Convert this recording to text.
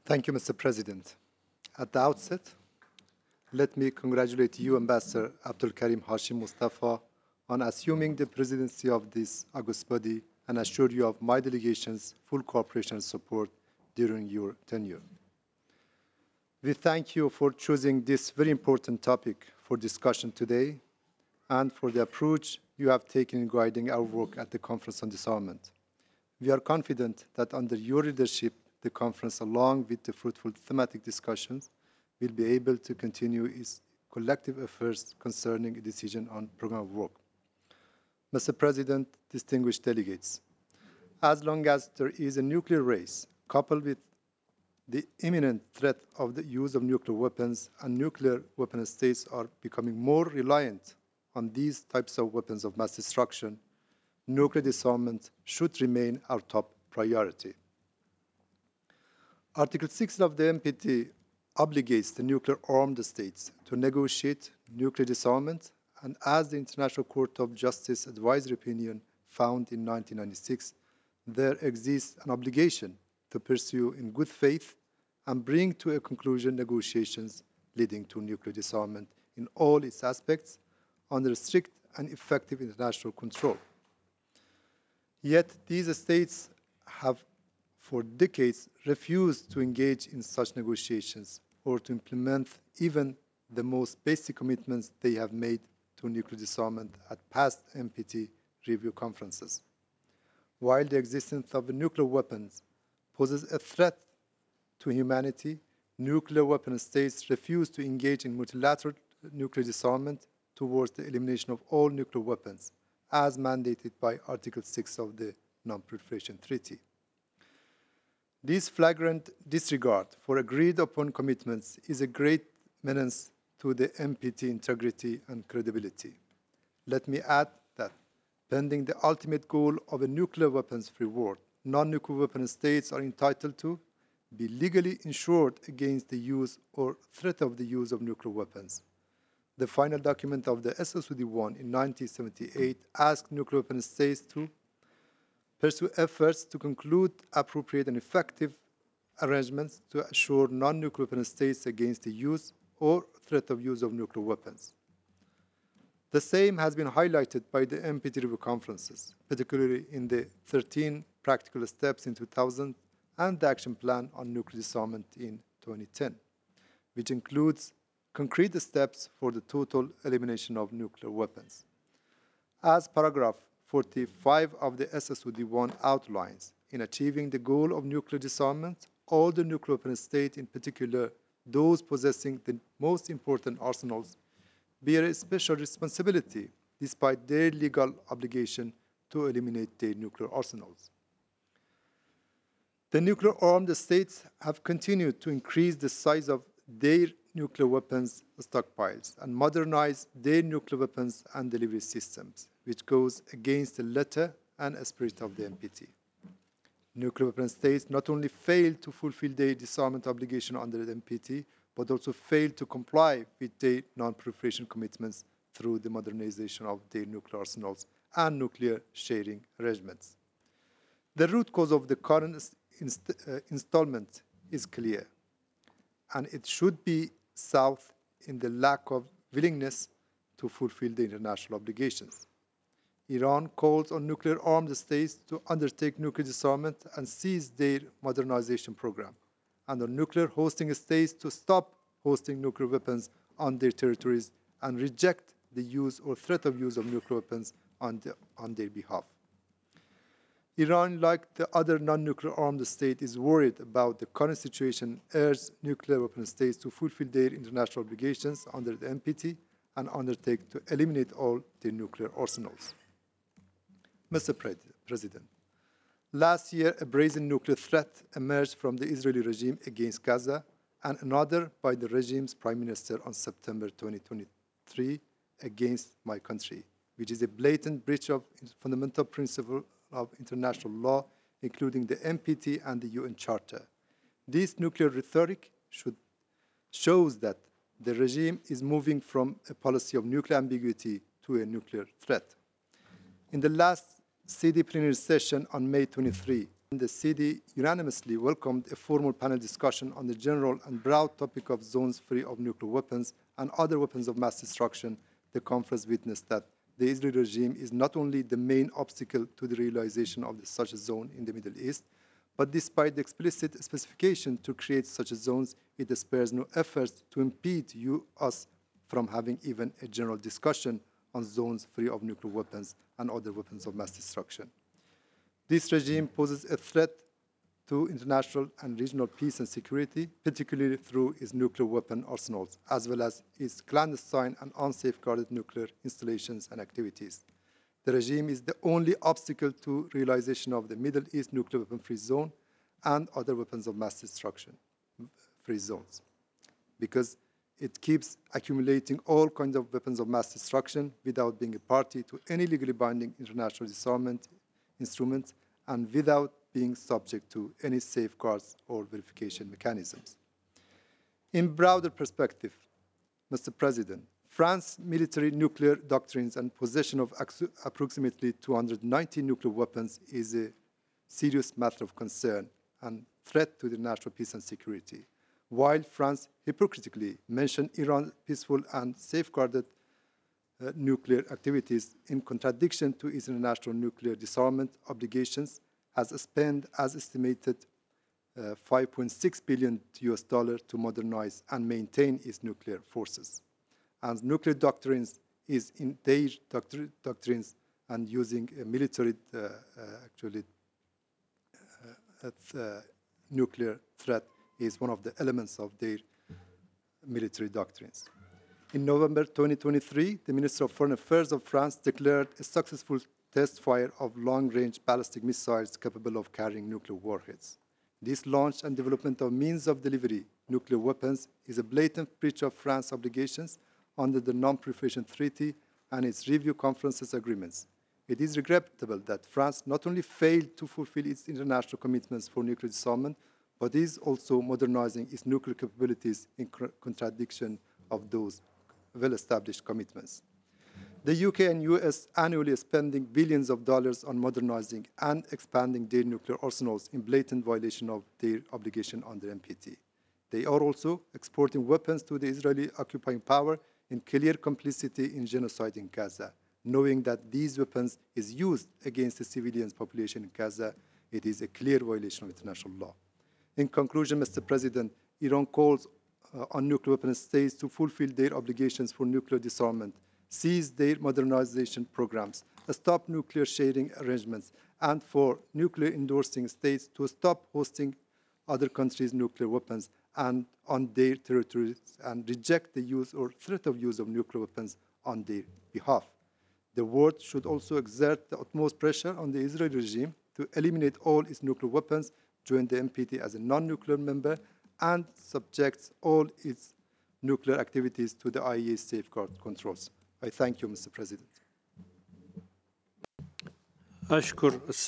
Thank you, Mr. President. At the outset, let me congratulate you, Ambassador Abdul Karim Hashim Mustafa, on assuming the presidency of this august body and assure you of my delegation's full cooperation and support during your tenure. We thank you for choosing this very important topic for discussion today and for the approach you have taken in guiding our work at the Conference on Disarmament. We are confident that under your leadership, the conference, along with the fruitful thematic discussions, will be able to continue its collective efforts concerning a decision on program of work. Mr. President, distinguished delegates, as long as there is a nuclear race, coupled with the imminent threat of the use of nuclear weapons, and nuclear weapon states are becoming more reliant on these types of weapons of mass destruction, nuclear disarmament should remain our top priority. Article 6 of the NPT obligates the nuclear-armed states to negotiate nuclear disarmament, and as the International Court of Justice advisory opinion found in 1996, there exists an obligation to pursue in good faith and bring to a conclusion negotiations leading to nuclear disarmament in all its aspects under strict and effective international control. Yet these states have for decades refused to engage in such negotiations or to implement even the most basic commitments they have made to nuclear disarmament at past NPT review conferences. While the existence of nuclear weapons poses a threat to humanity, nuclear weapon states refuse to engage in multilateral nuclear disarmament towards the elimination of all nuclear weapons, as mandated by Article 6 of the Non-Proliferation Treaty. This flagrant disregard for agreed-upon commitments is a great menace to the NPT integrity and credibility. Let me add that, pending the ultimate goal of a nuclear weapons-free world, non-nuclear weapon states are entitled to be legally insured against the use or threat of the use of nuclear weapons. The final document of the SSUD-1 in 1978 asked nuclear weapon states to pursue efforts to conclude appropriate and effective arrangements to assure non-nuclear weapon states against the use or threat of use of nuclear weapons. The same has been highlighted by the NPT review conferences, particularly in the 13 practical steps in 2000 and the action plan on nuclear disarmament in 2010, which includes concrete steps for the total elimination of nuclear weapons. As paragraph 45 of the SSUD-1 outlines, in achieving the goal of nuclear disarmament, all the nuclear weapon states, in particular those possessing the most important arsenals, bear a special responsibility despite their legal obligation to eliminate their nuclear arsenals. The nuclear-armed states have continued to increase the size of their nuclear weapons stockpiles and modernize their nuclear weapons and delivery systems, which goes against the letter and spirit of the NPT. Nuclear weapon states not only failed to fulfill their disarmament obligation under the NPT, but also failed to comply with their non-proliferation commitments through the modernization of their nuclear arsenals and nuclear sharing arrangements. The root cause of the current installment is clear, and it should be south in the lack of willingness to fulfill the international obligations. Iran calls on nuclear-armed states to undertake nuclear disarmament and cease their modernization program, and on nuclear hosting states to stop hosting nuclear weapons on their territories and reject the use or threat of use of nuclear weapons on their behalf. Iran, like the other non-nuclear armed states, is worried about the current situation, urges nuclear weapon states to fulfill their international obligations under the NPT and undertake to eliminate all their nuclear arsenals. Mr. President, last year a brazen nuclear threat emerged from the Israeli regime against Gaza and another by the regime's prime minister on September 2023 against my country, which is a blatant breach of fundamental principles of international law, including the NPT and the UN Charter. This nuclear rhetoric shows that the regime is moving from a policy of nuclear ambiguity to a nuclear threat. In the last CD plenary session on May 23, The CD unanimously welcomed a formal panel discussion on the general and broad topic of zones free of nuclear weapons and other weapons of mass destruction. The conference witnessed that the Israeli regime is not only the main obstacle to the realization of such a zone in the Middle East, but despite the explicit specification to create such zones, it spares no efforts to impede us from having even a general discussion on zones free of nuclear weapons and other weapons of mass destruction. This regime poses a threat to international and regional peace and security, particularly through its nuclear weapon arsenals, as well as its clandestine and unsafeguarded nuclear installations and activities. The regime is the only obstacle to realization of the Middle East nuclear weapon-free zone and other weapons of mass destruction-free zones, because it keeps accumulating all kinds of weapons of mass destruction without being a party to any legally binding international disarmament instruments and without being subject to any safeguards or verification mechanisms. In broader perspective, Mr. President, France's military nuclear doctrines and possession of approximately 290 nuclear weapons is a serious matter of concern and threat to the national peace and security. While France hypocritically mentioned Iran's peaceful and safeguarded nuclear activities in contradiction to its international nuclear disarmament obligations, has spent as estimated $5.6 billion to modernize and maintain its nuclear forces. And nuclear doctrines is in their doctrines and using a military nuclear threat is one of the elements of their military doctrines. In November 2023, the Minister of Foreign Affairs of France declared a successful test fire of long-range ballistic missiles capable of carrying nuclear warheads. This launch and development of means of delivery nuclear weapons is a blatant breach of France's obligations under the Non-Proliferation Treaty and its review conferences agreements. It is regrettable that France not only failed to fulfill its international commitments for nuclear disarmament, but is also modernizing its nuclear capabilities in contradiction of those well-established commitments. The UK and US annually spending billions of dollars on modernizing and expanding their nuclear arsenals in blatant violation of their obligation under NPT. They are also exporting weapons to the Israeli occupying power in clear complicity in genocide in Gaza. Knowing that these weapons is used against the civilian population in Gaza, it is a clear violation of international law. In conclusion, Mr. President, Iran calls on nuclear weapon states to fulfill their obligations for nuclear disarmament, cease their modernization programs, stop nuclear sharing arrangements, and for nuclear endorsing states to stop hosting other countries' nuclear weapons and on their territories and reject the use or threat of use of nuclear weapons on their behalf. The world should also exert the utmost pressure on the Israeli regime to eliminate all its nuclear weapons, join the NPT as a non-nuclear member, and subjects all its nuclear activities to the IAEA safeguard controls. I thank you, Mr. President. أشكر